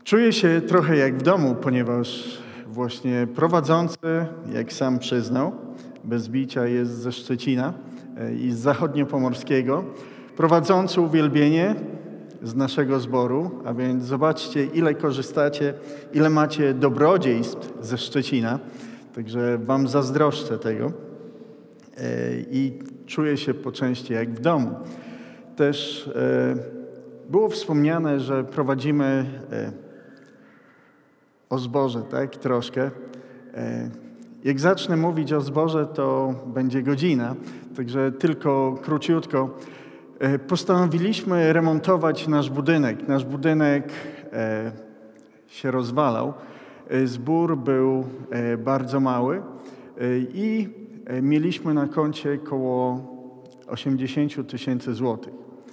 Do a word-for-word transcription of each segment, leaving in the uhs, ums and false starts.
Czuję się trochę jak w domu, ponieważ właśnie prowadzący, jak sam przyznał, bez bicia jest ze Szczecina i z zachodniopomorskiego. Prowadzący uwielbienie z naszego zboru, a więc zobaczcie, ile korzystacie, ile macie dobrodziejstw ze Szczecina. Także wam zazdroszczę tego i czuję się po części jak w domu. Też było wspomniane, że prowadzimy o zborze, tak? Troszkę. Jak zacznę mówić o zborze, to będzie godzina, także tylko króciutko. Postanowiliśmy remontować nasz budynek. Nasz budynek się rozwalał. Zbór był bardzo mały i mieliśmy na koncie około osiemdziesiąt tysięcy złotych.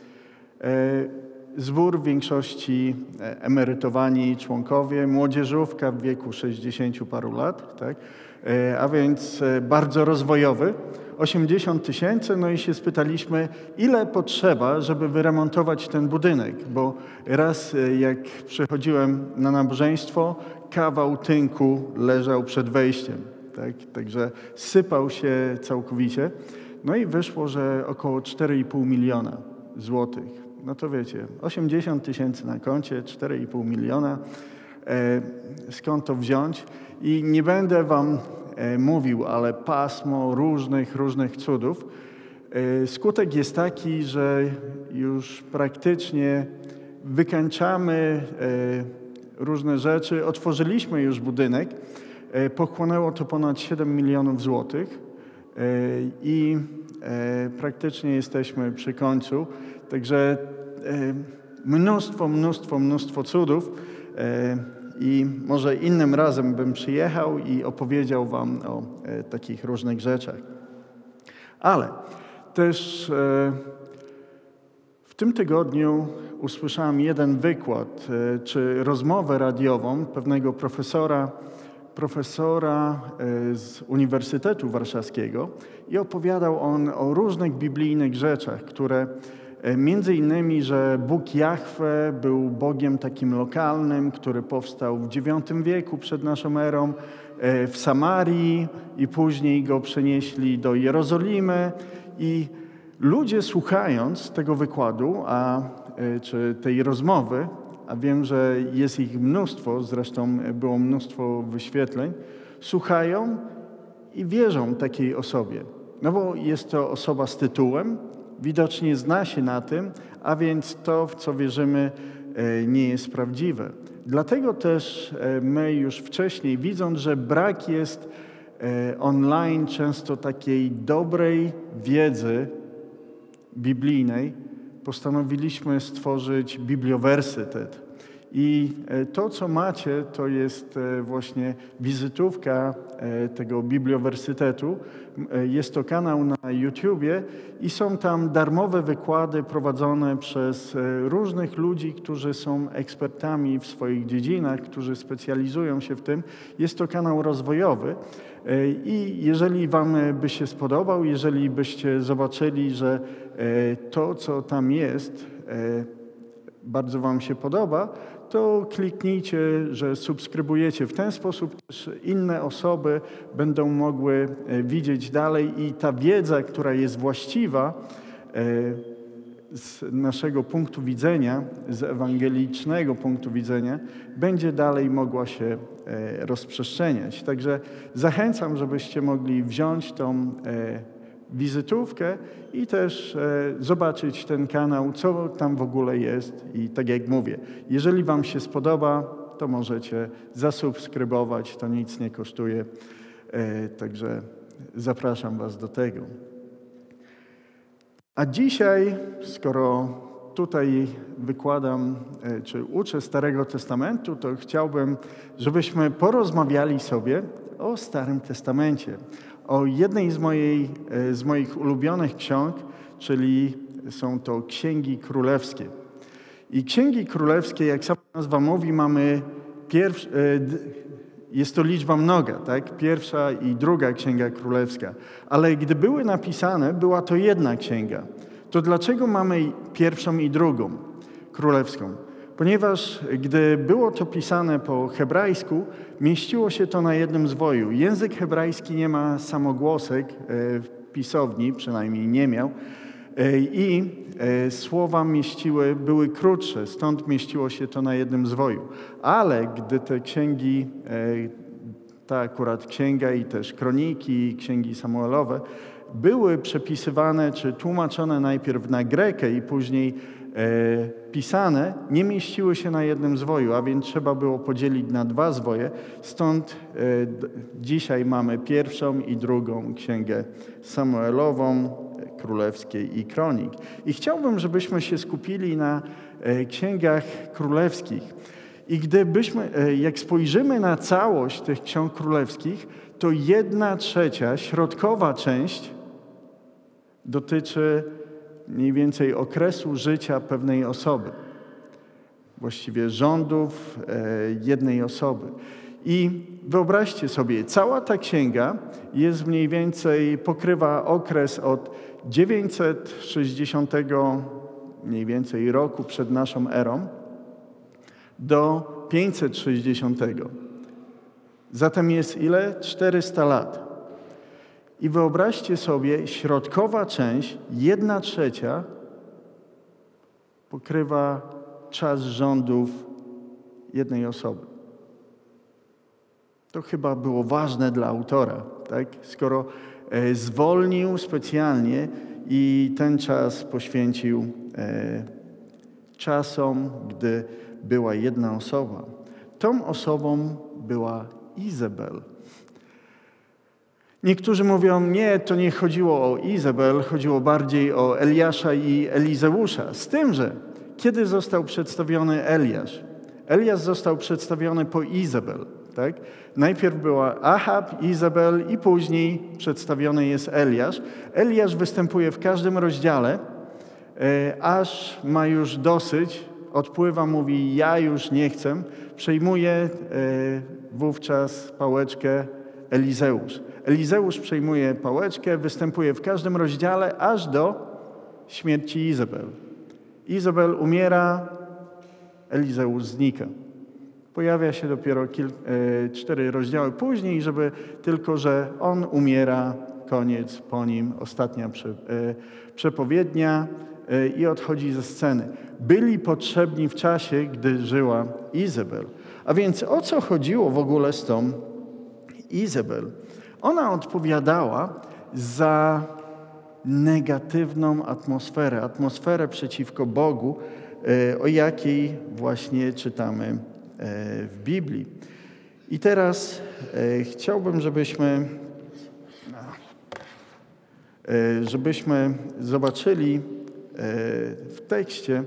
Zbór w większości emerytowani członkowie, młodzieżówka w wieku sześćdziesięciu paru lat, tak? A więc bardzo rozwojowy, osiemdziesiąt tysięcy, no i się spytaliśmy, ile potrzeba, żeby wyremontować ten budynek, bo raz jak przychodziłem na nabożeństwo, kawał tynku leżał przed wejściem, tak? Także sypał się całkowicie, no i wyszło, że około cztery i pół miliona złotych. No to wiecie, osiemdziesiąt tysięcy na koncie, cztery i pół miliona. E, skąd to wziąć? I nie będę wam e, mówił, ale pasmo różnych, różnych cudów. E, skutek jest taki, że już praktycznie wykańczamy e, różne rzeczy. Otworzyliśmy już budynek. E, pochłonęło to ponad siedem milionów złotych e, i e, praktycznie jesteśmy przy końcu. Także mnóstwo, mnóstwo, mnóstwo cudów i może innym razem bym przyjechał i opowiedział wam o takich różnych rzeczach. Ale też w tym tygodniu usłyszałem jeden wykład czy rozmowę radiową pewnego profesora, profesora z Uniwersytetu Warszawskiego i opowiadał on o różnych biblijnych rzeczach, które między innymi, że Bóg Jahwe był Bogiem takim lokalnym, który powstał w dziewiątym wieku przed naszą erą w Samarii i później go przenieśli do Jerozolimy. I ludzie słuchając tego wykładu, a, czy tej rozmowy, a wiem, że jest ich mnóstwo, zresztą było mnóstwo wyświetleń, słuchają i wierzą takiej osobie. No bo jest to osoba z tytułem, widocznie zna się na tym, a więc to, w co wierzymy, nie jest prawdziwe. Dlatego też my już wcześniej, widząc, że brak jest online często takiej dobrej wiedzy biblijnej, postanowiliśmy stworzyć bibliowersytet. I to, co macie, to jest właśnie wizytówka tego bibliowersytetu. Jest to kanał na YouTubie i są tam darmowe wykłady prowadzone przez różnych ludzi, którzy są ekspertami w swoich dziedzinach, którzy specjalizują się w tym. Jest to kanał rozwojowy i jeżeli wam by się spodobał, jeżeli byście zobaczyli, że to, co tam jest, bardzo wam się podoba, to kliknijcie, że subskrybujecie. W ten sposób też inne osoby będą mogły widzieć dalej i ta wiedza, która jest właściwa z naszego punktu widzenia, z ewangelicznego punktu widzenia, będzie dalej mogła się rozprzestrzeniać. Także zachęcam, żebyście mogli wziąć tą wizytówkę i też e, zobaczyć ten kanał, co tam w ogóle jest. I tak jak mówię, jeżeli wam się spodoba, to możecie zasubskrybować, to nic nie kosztuje. E, także zapraszam was do tego. A dzisiaj, skoro tutaj wykładam, e, czy uczę Starego Testamentu, to chciałbym, żebyśmy porozmawiali sobie o Starym Testamencie. O jednej z, mojej, z moich ulubionych ksiąg, czyli są to Księgi Królewskie. I Księgi Królewskie, jak sama nazwa mówi, mamy pierw, jest to liczba mnoga, tak? Pierwsza i druga Księga Królewska. Ale gdy były napisane, była to jedna księga. To dlaczego mamy pierwszą i drugą królewską? ponieważ gdy było to pisane po hebrajsku, mieściło się to na jednym zwoju. Język hebrajski nie ma samogłosek w pisowni, przynajmniej nie miał, i słowa mieściły, były krótsze, stąd mieściło się to na jednym zwoju. Ale gdy te księgi, ta akurat księga i też kroniki, księgi Samuelowe, były przepisywane czy tłumaczone najpierw na grekę i później e, pisane, nie mieściły się na jednym zwoju, a więc trzeba było podzielić na dwa zwoje. Stąd e, d- dzisiaj mamy pierwszą i drugą księgę Samuelową, królewskiej i kronik. I chciałbym, żebyśmy się skupili na e, księgach królewskich. I gdybyśmy, e, jak spojrzymy na całość tych ksiąg królewskich, to jedna trzecia, środkowa część dotyczy mniej więcej okresu życia pewnej osoby. Właściwie rządów jednej osoby. I wyobraźcie sobie, cała ta księga jest mniej więcej, pokrywa okres od dziewięćset sześćdziesiątego mniej więcej roku przed naszą erą do pięćset sześćdziesiątego. Zatem jest ile? czterysta lat. I wyobraźcie sobie, środkowa część, jedna trzecia, pokrywa czas rządów jednej osoby. To chyba było ważne dla autora, tak? Skoro e, zwolnił specjalnie i ten czas poświęcił e, czasom, gdy była jedna osoba. Tą osobą była Izabel. Niektórzy mówią, nie, to nie chodziło o Izabel, chodziło bardziej o Eliasza i Elizeusza. Z tym, że kiedy został przedstawiony Eliasz? Eliasz został przedstawiony po Izabel. Tak? Najpierw była Achab, Izabel i później przedstawiony jest Eliasz. Eliasz występuje w każdym rozdziale, aż ma już dosyć, odpływa, mówi, ja już nie chcę. Przejmuje wówczas pałeczkę Elizeusz. Elizeusz przejmuje pałeczkę, występuje w każdym rozdziale, aż do śmierci Izabel. Izabel umiera, Elizeusz znika. Pojawia się dopiero kil, e, cztery rozdziały później, żeby tylko, że on umiera, koniec, po nim ostatnia prze, e, przepowiednia e, i odchodzi ze sceny. Byli potrzebni w czasie, gdy żyła Izabel. A więc o co chodziło w ogóle z tą Izabel? Ona odpowiadała za negatywną atmosferę, atmosferę przeciwko Bogu, o jakiej właśnie czytamy w Biblii. I teraz chciałbym, żebyśmy, żebyśmy zobaczyli w tekście,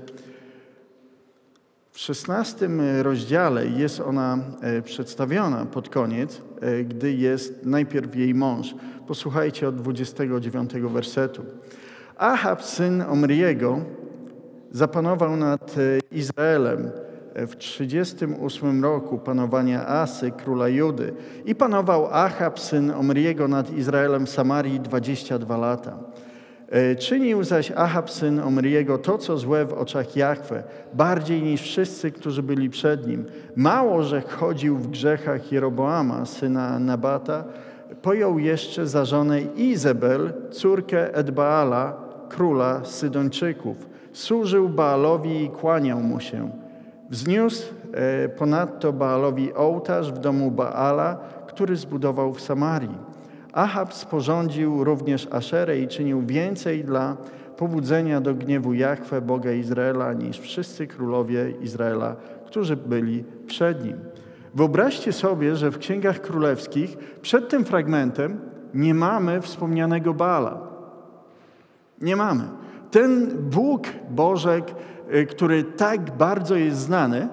w szesnastym rozdziale jest ona przedstawiona pod koniec, gdy jest najpierw jej mąż. Posłuchajcie od dwudziestego dziewiątego wersetu. Achab, syn Omriego, zapanował nad Izraelem w trzydziestym ósmym roku panowania Asy, króla Judy. I panował Achab, syn Omriego, nad Izraelem w Samarii dwadzieścia dwa lata. Czynił zaś Achab, syn Omriego, to, co złe w oczach Jahwe, bardziej niż wszyscy, którzy byli przed nim. Mało, że chodził w grzechach Jeroboama, syna Nabata, pojął jeszcze za żonę Izabel, córkę Edbaala, króla Sydończyków. Służył Baalowi i kłaniał mu się. Wzniósł ponadto Baalowi ołtarz w domu Baala, który zbudował w Samarii. Achab sporządził również Aszerę i czynił więcej dla pobudzenia do gniewu Jahwe, Boga Izraela, niż wszyscy królowie Izraela, którzy byli przed nim. Wyobraźcie sobie, że w księgach królewskich przed tym fragmentem nie mamy wspomnianego Baala. Nie mamy. Ten Bóg Bożek, który tak bardzo jest znany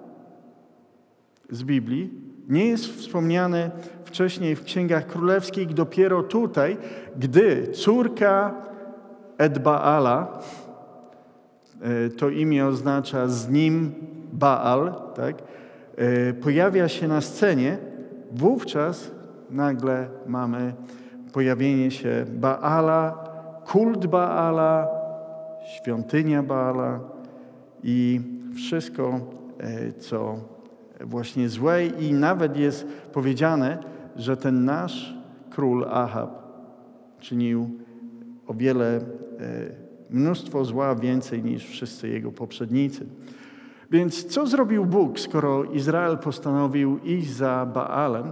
z Biblii, nie jest wspomniany wcześniej w księgach królewskich, dopiero tutaj, gdy córka Edbaala, to imię oznacza z nim Baal, tak, pojawia się na scenie, wówczas nagle mamy pojawienie się Baala, kult Baala, świątynia Baala i wszystko, co właśnie złe i nawet jest powiedziane, że ten nasz król Ahab czynił o wiele, mnóstwo zła więcej niż wszyscy jego poprzednicy. Więc co zrobił Bóg, skoro Izrael postanowił iść za Baalem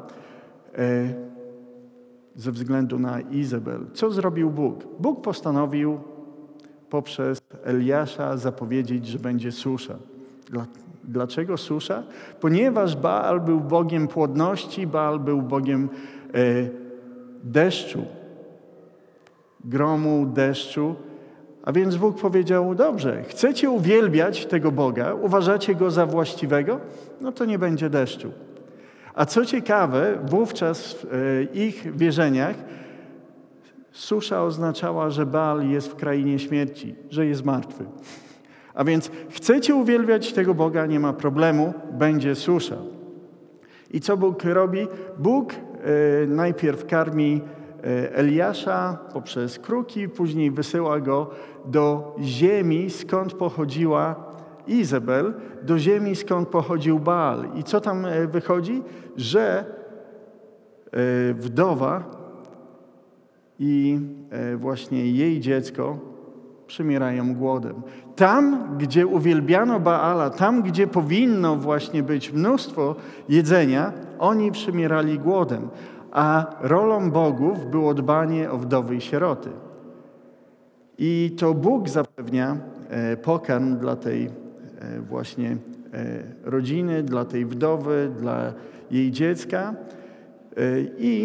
ze względu na Izabel? Co zrobił Bóg? Bóg postanowił poprzez Eliasza zapowiedzieć, że będzie susza. Dlaczego susza? Ponieważ Baal był bogiem płodności, Baal był bogiem e, deszczu, gromu, deszczu. A więc Bóg powiedział, dobrze, chcecie uwielbiać tego Boga, uważacie Go za właściwego? No to nie będzie deszczu. A co ciekawe, wówczas w e, ich wierzeniach susza oznaczała, że Baal jest w krainie śmierci, że jest martwy. A więc chcecie uwielbiać tego Boga, nie ma problemu, będzie susza. I co Bóg robi? Bóg e, najpierw karmi e, Eliasza poprzez kruki, później wysyła go do ziemi, skąd pochodziła Izabel, do ziemi, skąd pochodził Baal. I co tam e, wychodzi? Że e, wdowa i e, właśnie jej dziecko przymierają głodem. Tam, gdzie uwielbiano Baala, tam, gdzie powinno właśnie być mnóstwo jedzenia, oni przymierali głodem. A rolą bogów było dbanie o wdowy i sieroty. I to Bóg zapewnia e, pokarm dla tej e, właśnie e, rodziny, dla tej wdowy, dla jej dziecka. E, I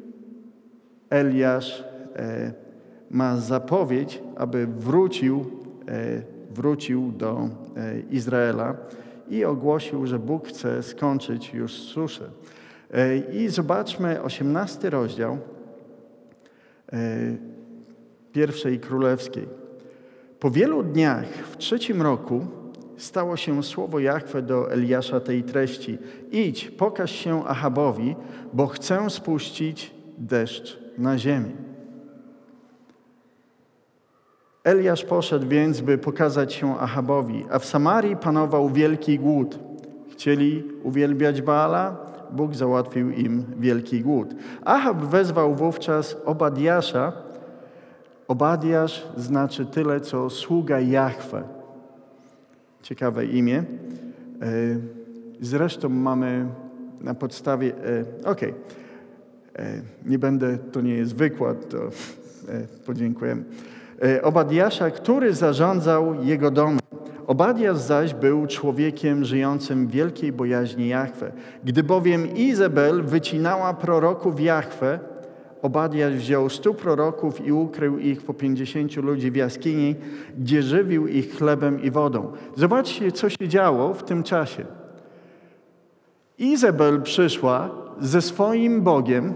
Eliasz e, ma zapowiedź, aby wrócił, e, wrócił do e, Izraela i ogłosił, że Bóg chce skończyć już suszę. E, I zobaczmy osiemnasty rozdział e, pierwszej królewskiej. Po wielu dniach w trzecim roku stało się słowo Jahwe do Eliasza tej treści. Idź, pokaż się Ahabowi, bo chcę spuścić deszcz na ziemię. Eliasz poszedł więc, by pokazać się Ahabowi, a w Samarii panował wielki głód. Chcieli uwielbiać Baala, Bóg załatwił im wielki głód. Ahab wezwał wówczas Obadiasza. Obadiasz znaczy tyle, co sługa Jahwe. Ciekawe imię. Zresztą mamy na podstawie... Okej, okay. Nie będę, to nie jest wykład, to podziękujemy. Obadiasza, który zarządzał jego domem. Obadiasz zaś był człowiekiem żyjącym w wielkiej bojaźni Jahwe. Gdy bowiem Izabel wycinała proroków Jahwe, Obadiasz wziął stu proroków i ukrył ich po pięćdziesięciu ludzi w jaskini, gdzie żywił ich chlebem i wodą. Zobaczcie, co się działo w tym czasie. Izabel przyszła ze swoim Bogiem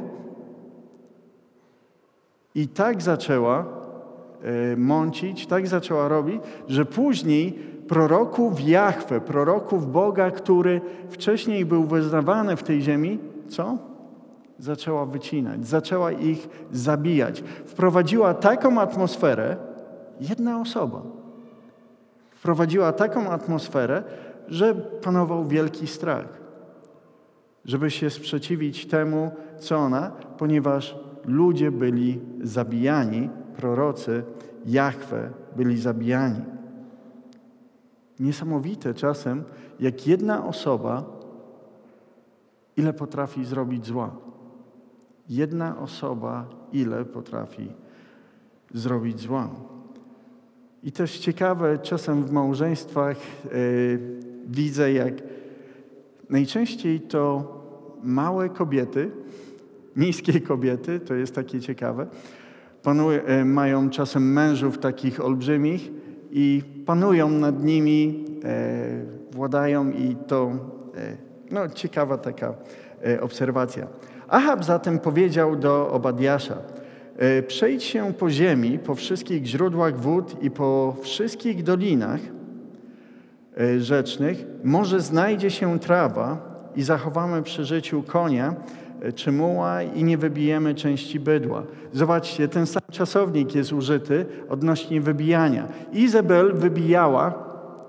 i tak zaczęła mącić, tak zaczęła robić, że później proroków Jahwe, proroków Boga, który wcześniej był wyznawany w tej ziemi, co? Zaczęła wycinać, zaczęła ich zabijać. Wprowadziła taką atmosferę, jedna osoba, wprowadziła taką atmosferę, że panował wielki strach, żeby się sprzeciwić temu, co ona, ponieważ ludzie byli zabijani, prorocy Jahwe byli zabijani. Niesamowite czasem, jak jedna osoba ile potrafi zrobić zła. Jedna osoba ile potrafi zrobić zła. I też ciekawe, czasem w małżeństwach yy, widzę, jak najczęściej to małe kobiety, niskie kobiety, to jest takie ciekawe, panują, mają czasem mężów takich olbrzymich i panują nad nimi, e, władają i to e, no, ciekawa taka e, obserwacja. Ahab zatem powiedział do Obadiasza: e, przejdź się po ziemi, po wszystkich źródłach wód i po wszystkich dolinach e, rzecznych, może znajdzie się trawa i zachowamy przy życiu konia czy muła i nie wybijemy części bydła. Zobaczcie, ten sam czasownik jest użyty odnośnie wybijania. Izabel wybijała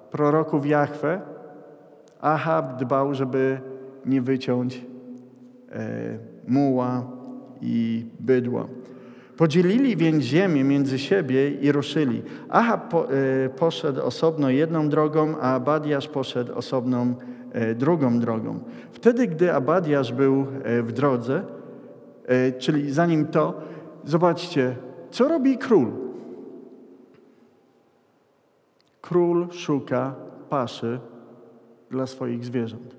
proroków Jahwe, Ahab dbał, żeby nie wyciąć e, muła i bydła. Podzielili więc ziemię między siebie i ruszyli. Ahab po, e, poszedł osobno jedną drogą, a Abadiasz poszedł osobną e, drugą drogą. Wtedy, gdy Abadiasz był e, w drodze, e, czyli zanim to, zobaczcie, co robi król. Król szuka paszy dla swoich zwierząt.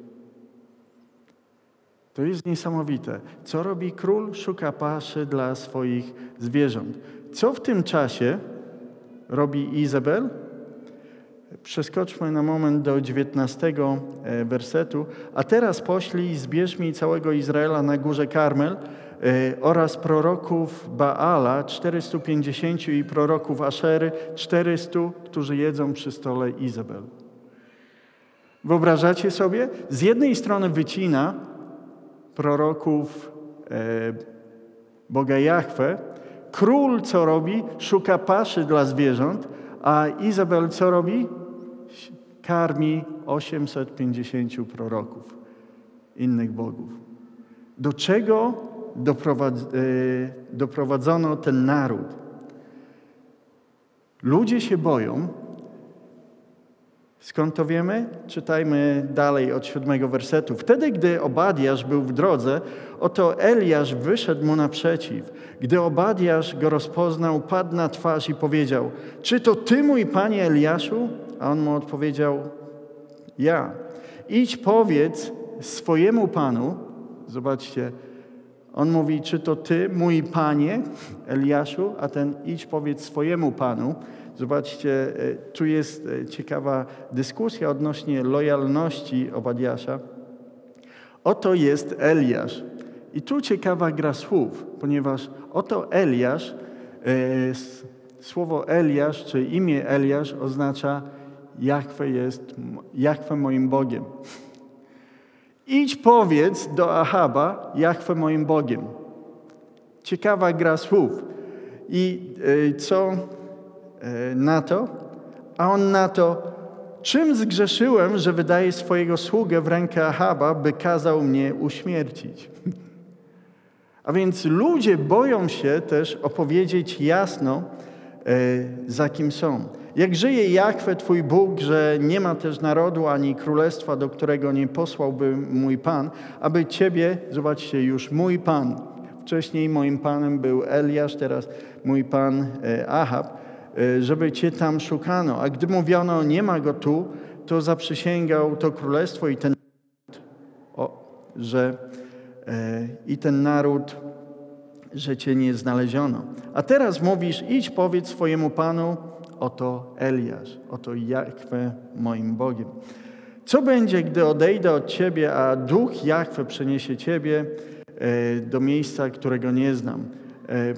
To jest niesamowite. Co robi król? Szuka paszy dla swoich zwierząt. Co w tym czasie robi Izabel? Przeskoczmy na moment do dziewiętnastego wersetu. A teraz poślij i zbierz mi całego Izraela na górze Karmel oraz proroków Baala, czterystu pięćdziesięciu i proroków Aszery, czterystu, którzy jedzą przy stole Izabel. Wyobrażacie sobie? Z jednej strony wycina proroków e, Boga Jahwe. Król co robi? Szuka paszy dla zwierząt, a Izabel co robi? Karmi osiemset pięćdziesięciu proroków, innych bogów. Do czego doprowadz, e, doprowadzono ten naród? Ludzie się boją. Skąd to wiemy? Czytajmy dalej od siódmego wersetu. Wtedy, gdy Obadiasz był w drodze, oto Eliasz wyszedł mu naprzeciw. Gdy Obadiasz go rozpoznał, padł na twarz i powiedział: czy to ty, mój panie Eliaszu? A on mu odpowiedział: ja. Idź, powiedz swojemu panu. Zobaczcie, on mówi: czy to ty, mój panie Eliaszu? A ten: idź, powiedz swojemu panu. Zobaczcie, tu jest ciekawa dyskusja odnośnie lojalności Obadiasza. Oto jest Eliasz. I tu ciekawa gra słów, ponieważ oto Eliasz, słowo Eliasz, czy imię Eliasz oznacza Jahwe jest, Jahwe moim Bogiem. Idź, powiedz do Ahaba: Jahwe moim Bogiem. Ciekawa gra słów. I co na to? A on na to: czym zgrzeszyłem, że wydaję swojego sługę w rękę Ahaba, by kazał mnie uśmiercić? A więc ludzie boją się też opowiedzieć jasno, za kim są. Jak żyje Jahwe, Twój Bóg, że nie ma też narodu ani królestwa, do którego nie posłałby mój Pan, aby Ciebie, zobaczcie, już mój Pan, wcześniej moim Panem był Eliasz, teraz mój Pan Ahab, żeby Cię tam szukano. A gdy mówiono: nie ma go tu, to zaprzysięgał to królestwo i ten o, że e, i ten naród, że Cię nie znaleziono. A teraz mówisz: idź, powiedz swojemu Panu: oto Eliasz, oto Jahwe moim Bogiem. Co będzie, gdy odejdę od Ciebie, a duch Jahwe przeniesie Ciebie e, do miejsca, którego nie znam? E,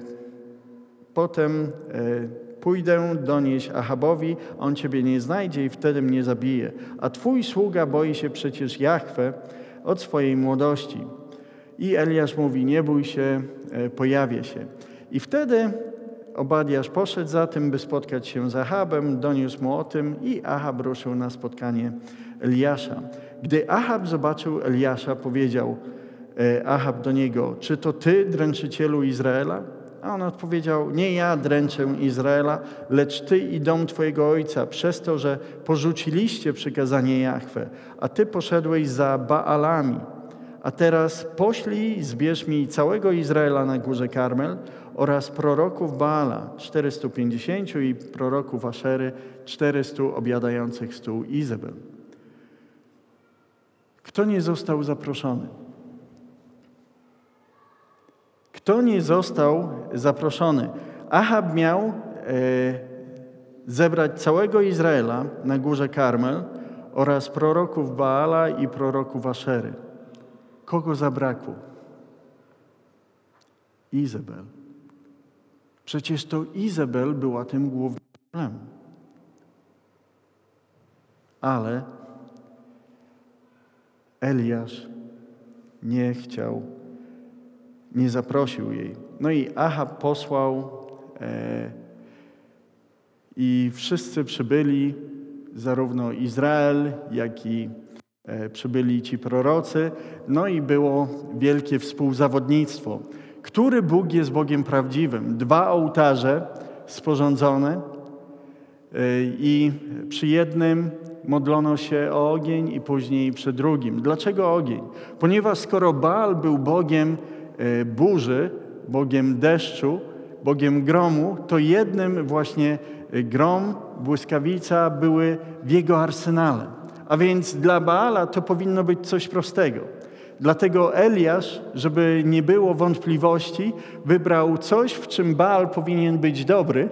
potem e, Pójdę donieść Ahabowi, on Ciebie nie znajdzie i wtedy mnie zabije. A Twój sługa boi się przecież Jahwe od swojej młodości. I Eliasz mówi: nie bój się, pojawię się. I wtedy Obadiasz poszedł za tym, by spotkać się z Ahabem, doniósł mu o tym i Ahab ruszył na spotkanie Eliasza. Gdy Ahab zobaczył Eliasza, powiedział Ahab do niego: czy to ty, dręczycielu Izraela? A on odpowiedział: nie ja dręczę Izraela, lecz ty i dom twojego ojca, przez to, że porzuciliście przykazanie Jahwe, a ty poszedłeś za Baalami. A teraz poślij, zbierz mi całego Izraela na górze Karmel oraz proroków Baala, czterystu pięćdziesięciu i proroków Aszery, czterystu obiadających stół Izabel. Kto nie został zaproszony? Kto nie został zaproszony? Ahab miał e, zebrać całego Izraela na górze Karmel oraz proroków Baala i proroków Aszery. Kogo zabrakło? Izabel. Przecież to Izabel była tym głównym problemem. Ale Eliasz nie chciał, nie zaprosił jej. No i Ahab posłał e, i wszyscy przybyli, zarówno Izrael, jak i przybyli ci prorocy, no i było wielkie współzawodnictwo. Który Bóg jest Bogiem prawdziwym? Dwa ołtarze sporządzone i przy jednym modlono się o ogień i później przy drugim. Dlaczego ogień? Ponieważ skoro Baal był Bogiem burzy, Bogiem deszczu, Bogiem gromu, to jednym właśnie grom, błyskawica były w jego arsenale. A więc dla Baala to powinno być coś prostego. Dlatego Eliasz, żeby nie było wątpliwości, wybrał coś, w czym Baal powinien być dobry.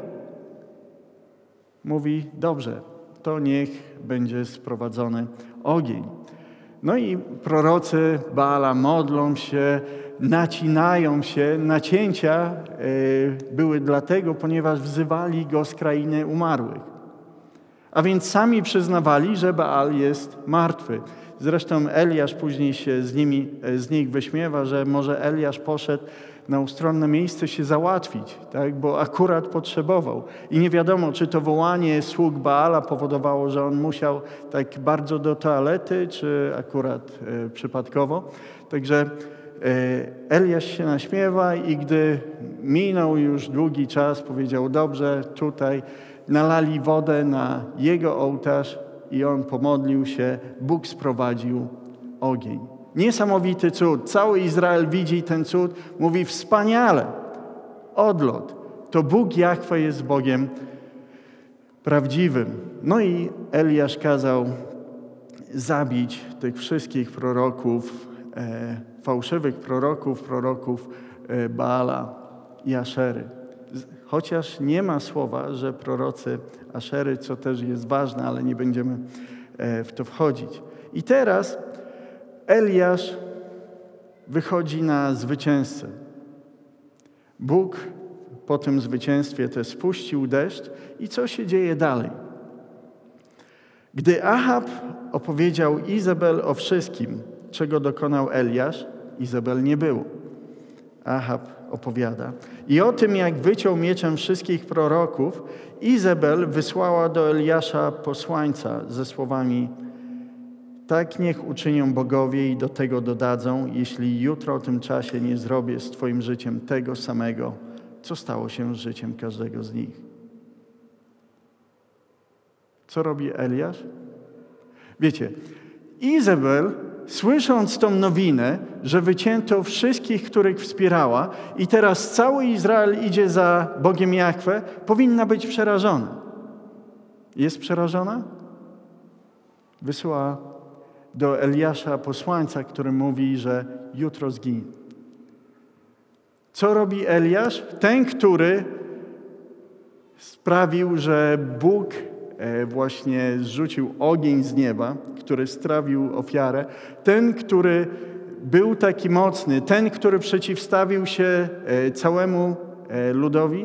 Mówi, dobrze, to niech będzie sprowadzony ogień. No i prorocy Baala modlą się, nacinają się. Nacięcia były dlatego, ponieważ wzywali go z krainy umarłych. A więc sami przyznawali, że Baal jest martwy. Zresztą Eliasz później się z, nimi, z nich wyśmiewa, że może Eliasz poszedł na ustronne miejsce się załatwić, tak? Bo akurat potrzebował. I nie wiadomo, czy to wołanie sług Baala powodowało, że on musiał tak bardzo do toalety, czy akurat e, przypadkowo. Także e, Eliasz się naśmiewa i gdy minął już długi czas, powiedział, dobrze, tutaj nalali wodę na jego ołtarz i on pomodlił się, Bóg sprowadził ogień. Niesamowity cud. Cały Izrael widzi ten cud, mówi wspaniale, odlot. To Bóg Jahwe jest Bogiem prawdziwym. No i Eliasz kazał zabić tych wszystkich proroków, e, fałszywych proroków, proroków e, Baala i Aszery. Chociaż nie ma słowa, że prorocy Aszery, co też jest ważne, ale nie będziemy w to wchodzić. I teraz Eliasz wychodzi na zwycięzcę. Bóg po tym zwycięstwie też spuścił deszcz i co się dzieje dalej? Gdy Achab opowiedział Izabel o wszystkim, czego dokonał Eliasz, Izabel nie było. Achab opowiada. I o tym, jak wyciął mieczem wszystkich proroków, Izabel wysłała do Eliasza posłańca ze słowami: tak niech uczynią bogowie i do tego dodadzą, jeśli jutro o tym czasie nie zrobię z twoim życiem tego samego, co stało się z życiem każdego z nich. Co robi Eliasz? Wiecie, Izabel, słysząc tą nowinę, że wycięto wszystkich, których wspierała i teraz cały Izrael idzie za Bogiem Jahwe, powinna być przerażona. Jest przerażona? Wysyła do Eliasza posłańca, który mówi, że jutro zginie. Co robi Eliasz? Ten, który sprawił, że Bóg właśnie zrzucił ogień z nieba, który strawił ofiarę. Ten, który był taki mocny, ten, który przeciwstawił się całemu ludowi.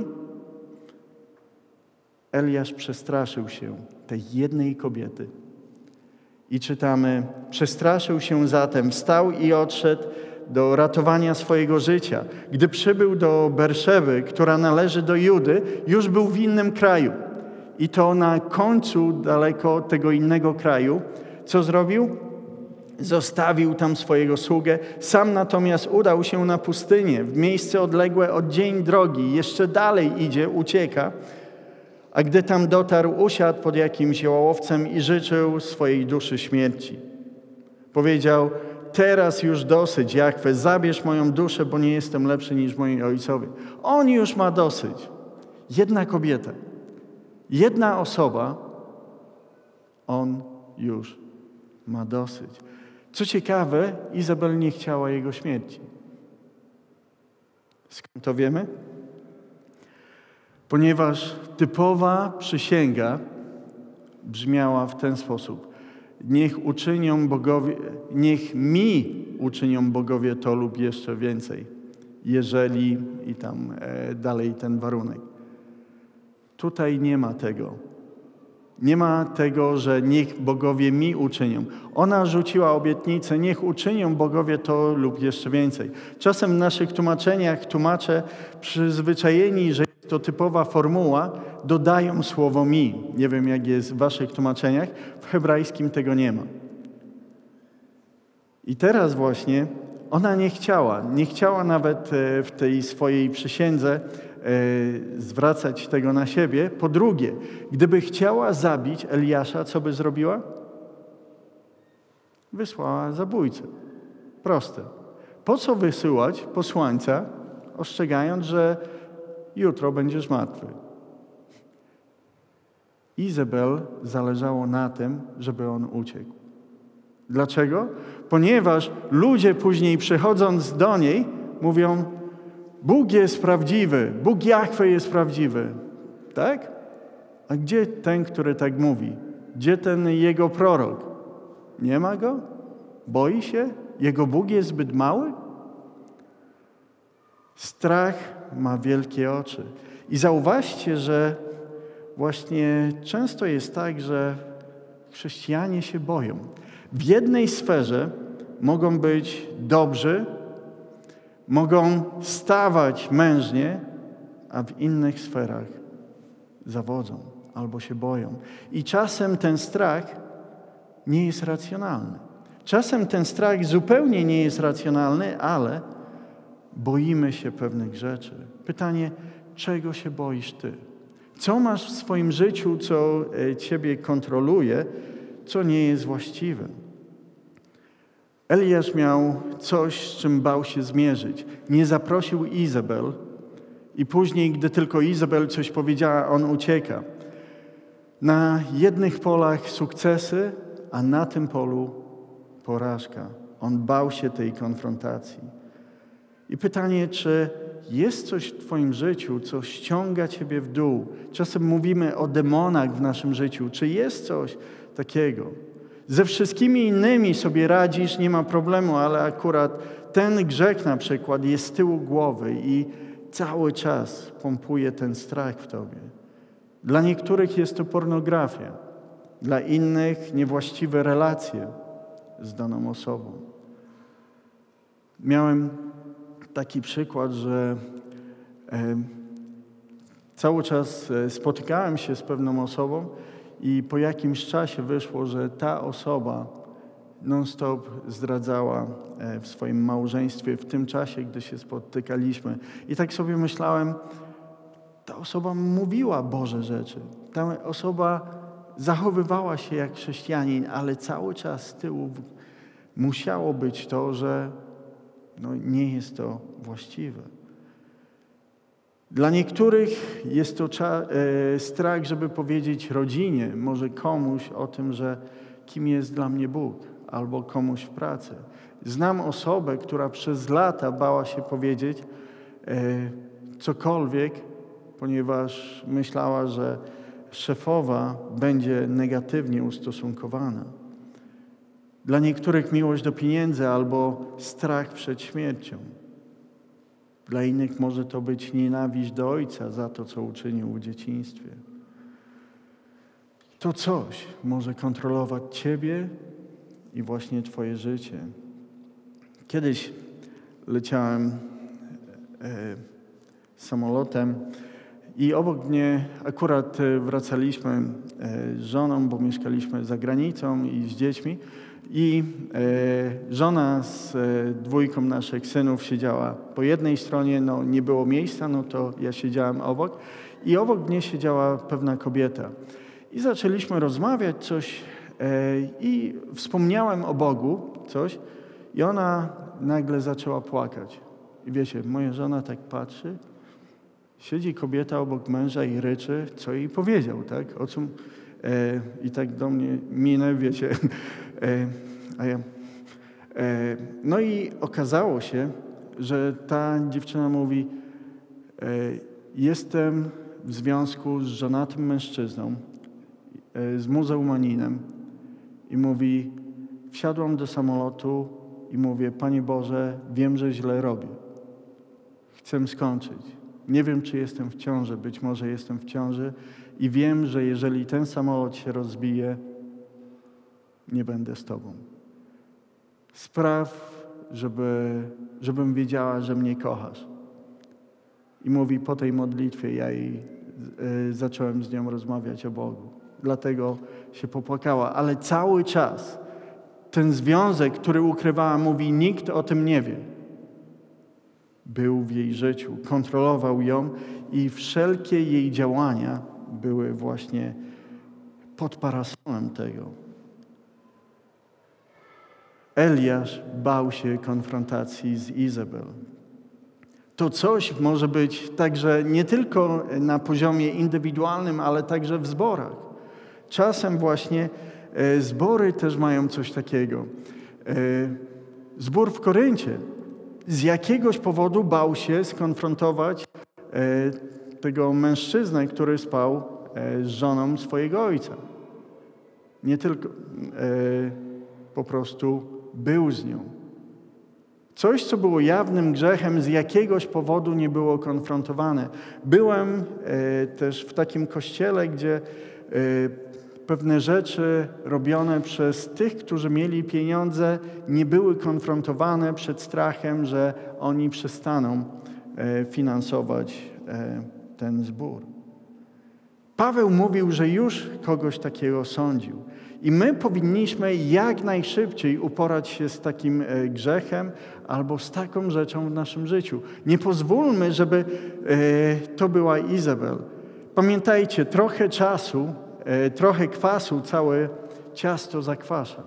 Eliasz przestraszył się tej jednej kobiety. I czytamy, przestraszył się zatem, wstał i odszedł do ratowania swojego życia. Gdy przybył do Berszeby, która należy do Judy, już był w innym kraju. I to na końcu daleko tego innego kraju. Co zrobił? Zostawił tam swojego sługę. Sam natomiast udał się na pustynię, w miejsce odległe od dzień drogi. Jeszcze dalej idzie, ucieka. A gdy tam dotarł, usiadł pod jakimś jałowcem i życzył swojej duszy śmierci. Powiedział, teraz już dosyć, Jahwe, zabierz moją duszę, bo nie jestem lepszy niż moi ojcowie. On już ma dosyć. Jedna kobieta. Jedna osoba, on już ma dosyć. Co ciekawe, Izabel nie chciała jego śmierci. Skąd to wiemy? Ponieważ typowa przysięga brzmiała w ten sposób. Niech uczynią bogowie, niech mi uczynią bogowie to lub jeszcze więcej, jeżeli i tam e, dalej ten warunek. Tutaj nie ma tego. Nie ma tego, że niech bogowie mi uczynią. Ona rzuciła obietnicę, niech uczynią bogowie to lub jeszcze więcej. Czasem w naszych tłumaczeniach tłumacze przyzwyczajeni, że jest to typowa formuła, dodają słowo mi. Nie wiem, jak jest w waszych tłumaczeniach. W hebrajskim tego nie ma. I teraz właśnie ona nie chciała, nie chciała nawet w tej swojej przysiędze zwracać tego na siebie. Po drugie, gdyby chciała zabić Eliasza, co by zrobiła? Wysłała zabójcę. Proste. Po co wysyłać posłańca, ostrzegając, że jutro będziesz martwy? Izabel zależało na tym, żeby on uciekł. Dlaczego? Ponieważ ludzie później przychodząc do niej mówią: Bóg jest prawdziwy, Bóg Jahwe jest prawdziwy. Tak? A gdzie ten, który tak mówi? Gdzie ten jego prorok? Nie ma go? Boi się? Jego Bóg jest zbyt mały? Strach ma wielkie oczy. I zauważcie, że właśnie często jest tak, że chrześcijanie się boją. W jednej sferze mogą być dobrzy, mogą stawać mężnie, a w innych sferach zawodzą albo się boją. I czasem ten strach nie jest racjonalny. Czasem ten strach zupełnie nie jest racjonalny, ale boimy się pewnych rzeczy. Pytanie, czego się boisz ty? Co masz w swoim życiu, co ciebie kontroluje, co nie jest właściwe? Eliasz miał coś, z czym bał się zmierzyć. Nie zaprosił Izabel i później, gdy tylko Izabel coś powiedziała, on ucieka. Na jednych polach sukcesy, a na tym polu porażka. On bał się tej konfrontacji. I pytanie, czy jest coś w twoim życiu, co ściąga ciebie w dół? Czasem mówimy o demonach w naszym życiu. Czy jest coś takiego? Ze wszystkimi innymi sobie radzisz, nie ma problemu, ale akurat ten grzech na przykład jest z tyłu głowy i cały czas pompuje ten strach w tobie. Dla niektórych jest to pornografia, dla innych niewłaściwe relacje z daną osobą. Miałem taki przykład, że e, cały czas spotykałem się z pewną osobą i po jakimś czasie wyszło, że ta osoba non-stop zdradzała w swoim małżeństwie w tym czasie, gdy się spotykaliśmy. I tak sobie myślałem, ta osoba mówiła Boże rzeczy. Ta osoba zachowywała się jak chrześcijanin, ale cały czas z tyłu musiało być to, że no, nie jest to właściwe. Dla niektórych jest to cza- e, strach, żeby powiedzieć rodzinie, może komuś o tym, że kim jest dla mnie Bóg, albo komuś w pracy. Znam osobę, która przez lata bała się powiedzieć e, cokolwiek, ponieważ myślała, że szefowa będzie negatywnie ustosunkowana. Dla niektórych miłość do pieniędzy albo strach przed śmiercią. Dla innych może to być nienawiść do ojca za to, co uczynił w dzieciństwie. To coś może kontrolować ciebie i właśnie twoje życie. Kiedyś leciałem e, samolotem i obok mnie akurat wracaliśmy z żoną, bo mieszkaliśmy za granicą i z dziećmi. I e, żona z e, dwójką naszych synów siedziała po jednej stronie, no nie było miejsca, no to ja siedziałem obok. I obok mnie siedziała pewna kobieta. I zaczęliśmy rozmawiać coś e, i wspomniałem o Bogu coś i ona nagle zaczęła płakać. I wiecie, moja żona tak patrzy, siedzi kobieta obok męża i ryczy, co jej powiedział, tak? O czym, e, i tak do mnie minę, wiecie. E, a ja, e, no i okazało się, że ta dziewczyna mówi, e, jestem w związku z żonatym mężczyzną, e, z muzułmaninem i mówi, wsiadłam do samolotu i mówię, Panie Boże, wiem, że źle robię. Chcę skończyć. Nie wiem, czy jestem w ciąży, być może jestem w ciąży i wiem, że jeżeli ten samolot się rozbije, nie będę z Tobą. Spraw, żeby, żebym wiedziała, że mnie kochasz. I mówi, po tej modlitwie ja jej y, zacząłem z nią rozmawiać o Bogu. Dlatego się popłakała. Ale cały czas ten związek, który ukrywała, mówi, nikt o tym nie wie. Był w jej życiu, kontrolował ją i wszelkie jej działania były właśnie pod parasolem tego. Eliasz bał się konfrontacji z Izabel. To coś może być także nie tylko na poziomie indywidualnym, ale także w zborach. Czasem właśnie e, zbory też mają coś takiego. E, zbór w Koryncie z jakiegoś powodu bał się skonfrontować e, tego mężczyznę, który spał e, z żoną swojego ojca. Nie tylko e, po prostu był z nią. Coś, co było jawnym grzechem, z jakiegoś powodu nie było konfrontowane. Byłem e, też w takim kościele, gdzie e, pewne rzeczy robione przez tych, którzy mieli pieniądze, nie były konfrontowane przed strachem, że oni przestaną e, finansować e, ten zbór. Paweł mówił, że już kogoś takiego sądził. I my powinniśmy jak najszybciej uporać się z takim grzechem albo z taką rzeczą w naszym życiu. Nie pozwólmy, żeby e, to była Izabel. Pamiętajcie, trochę czasu, e, trochę kwasu całe ciasto zakwasza.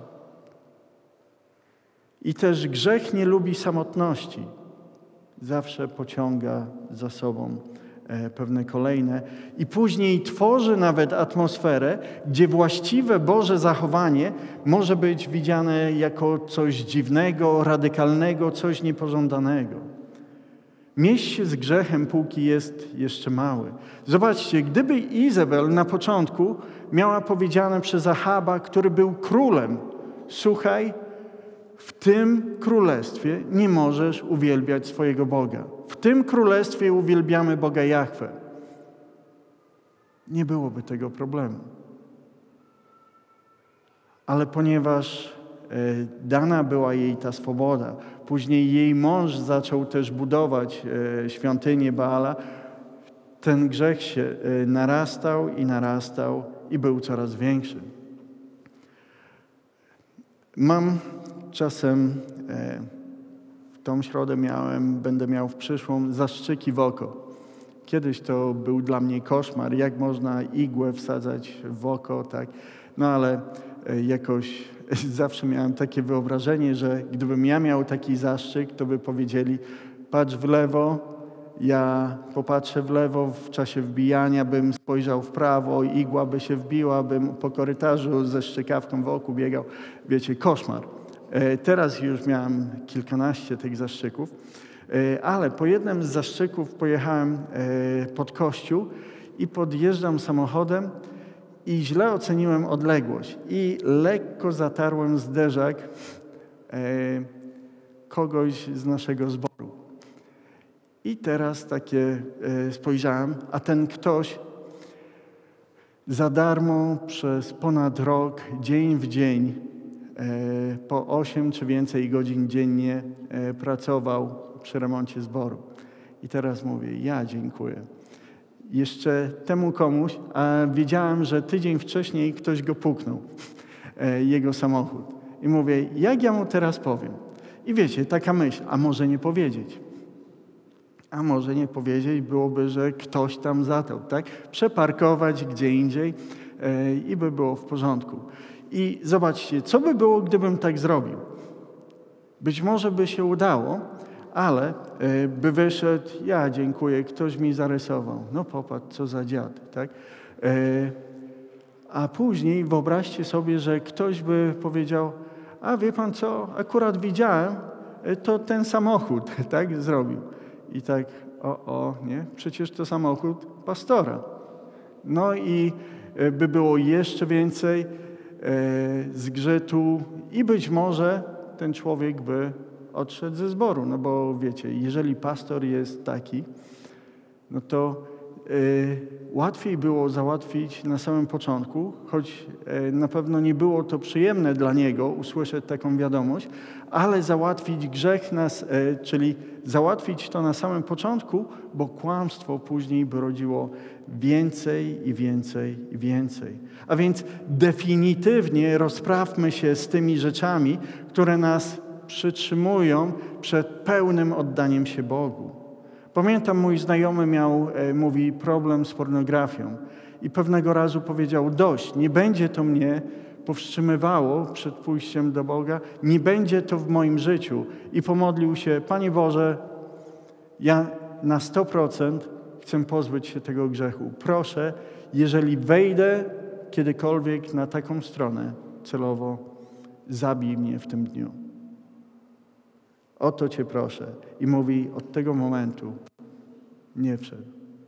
I też grzech nie lubi samotności. Zawsze pociąga za sobą pewne kolejne i później tworzy nawet atmosferę, gdzie właściwe Boże zachowanie może być widziane jako coś dziwnego, radykalnego, coś niepożądanego. Mieść się z grzechem, póki jest jeszcze mały. Zobaczcie, gdyby Izabel na początku miała powiedziane przez Ahaba, który był królem, słuchaj, w tym królestwie nie możesz uwielbiać swojego Boga. W tym królestwie uwielbiamy Boga Jahwe. Nie byłoby tego problemu. Ale ponieważ e, dana była jej ta swoboda, później jej mąż zaczął też budować e, świątynię Baala, ten grzech się e, narastał i narastał i był coraz większy. Mam czasem, e, w tą środę miałem, będę miał w przyszłą zaszczyki w oko. Kiedyś to był dla mnie koszmar, jak można igłę wsadzać w oko, tak? No ale e, jakoś zawsze miałem takie wyobrażenie, że gdybym ja miał taki zastrzyk, to by powiedzieli, patrz w lewo, ja popatrzę w lewo, w czasie wbijania bym spojrzał w prawo, igła by się wbiła, bym po korytarzu ze szczykawką w oku biegał. Wiecie, koszmar. Teraz już miałem kilkanaście tych zastrzyków, ale po jednym z zastrzyków pojechałem pod kościół i podjeżdżam samochodem i źle oceniłem odległość i lekko zatarłem zderzak kogoś z naszego zboru. I teraz takie spojrzałem, a ten ktoś za darmo przez ponad rok, dzień w dzień, po osiem czy więcej godzin dziennie pracował przy remoncie zboru. I teraz mówię, ja dziękuję. Jeszcze temu komuś, a wiedziałem, że tydzień wcześniej ktoś go puknął, jego samochód. I mówię, jak ja mu teraz powiem? I wiecie, taka myśl, a może nie powiedzieć? A może nie powiedzieć, byłoby, że ktoś tam zatał, tak? Przeparkować gdzie indziej i by było w porządku. I zobaczcie, co by było, gdybym tak zrobił? Być może by się udało, ale by wyszedł, ja dziękuję, ktoś mi zarysował. No popatrz, co za dziad, tak? A później wyobraźcie sobie, że ktoś by powiedział, a wie pan co, akurat widziałem, to ten samochód, tak, zrobił. I tak, o, o, nie, przecież to samochód pastora. No i by było jeszcze więcej zgrzytu i być może ten człowiek by odszedł ze zboru. No bo wiecie, jeżeli pastor jest taki, no to y, łatwiej było załatwić na samym początku, choć y, na pewno nie było to przyjemne dla niego usłyszeć taką wiadomość, ale załatwić grzech, nas, y, czyli załatwić to na samym początku, bo kłamstwo później by rodziło więcej i więcej i więcej. A więc definitywnie rozprawmy się z tymi rzeczami, które nas przytrzymują przed pełnym oddaniem się Bogu. Pamiętam, mój znajomy miał, e, mówi, problem z pornografią i pewnego razu powiedział: dość, nie będzie to mnie powstrzymywało przed pójściem do Boga, nie będzie to w moim życiu. I pomodlił się: Panie Boże, ja na sto procent chcę pozbyć się tego grzechu. Proszę, jeżeli wejdę kiedykolwiek na taką stronę celowo, zabij mnie w tym dniu. O to Cię proszę. I mówi, od tego momentu nie wszedł.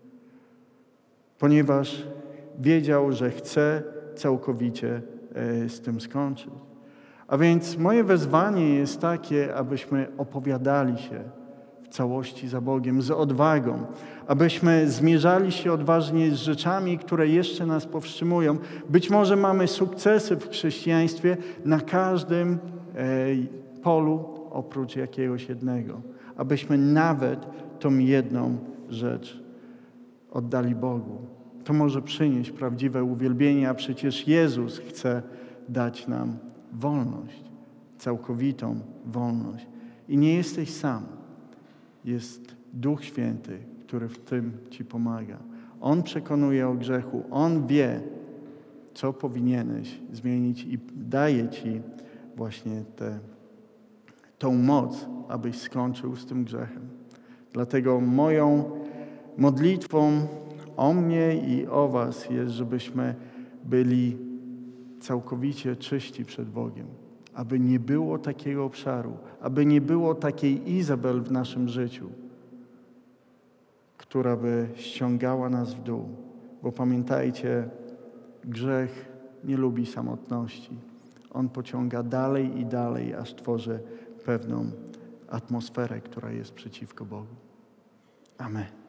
Ponieważ wiedział, że chce całkowicie z tym skończyć. A więc moje wezwanie jest takie, abyśmy opowiadali się w całości za Bogiem, z odwagą, abyśmy zmierzali się odważnie z rzeczami, które jeszcze nas powstrzymują. Być może mamy sukcesy w chrześcijaństwie na każdym polu, oprócz jakiegoś jednego. Abyśmy nawet tą jedną rzecz oddali Bogu. To może przynieść prawdziwe uwielbienie, a przecież Jezus chce dać nam wolność, całkowitą wolność. I nie jesteś sam. Jest Duch Święty, który w tym Ci pomaga. On przekonuje o grzechu. On wie, co powinieneś zmienić i daje Ci właśnie tę tą moc, abyś skończył z tym grzechem. Dlatego moją modlitwą o mnie i o was jest, żebyśmy byli całkowicie czyści przed Bogiem. Aby nie było takiego obszaru, aby nie było takiej Izabel w naszym życiu, która by ściągała nas w dół. Bo pamiętajcie, grzech nie lubi samotności. On pociąga dalej i dalej, aż tworzy pewną atmosferę, która jest przeciwko Bogu. Amen.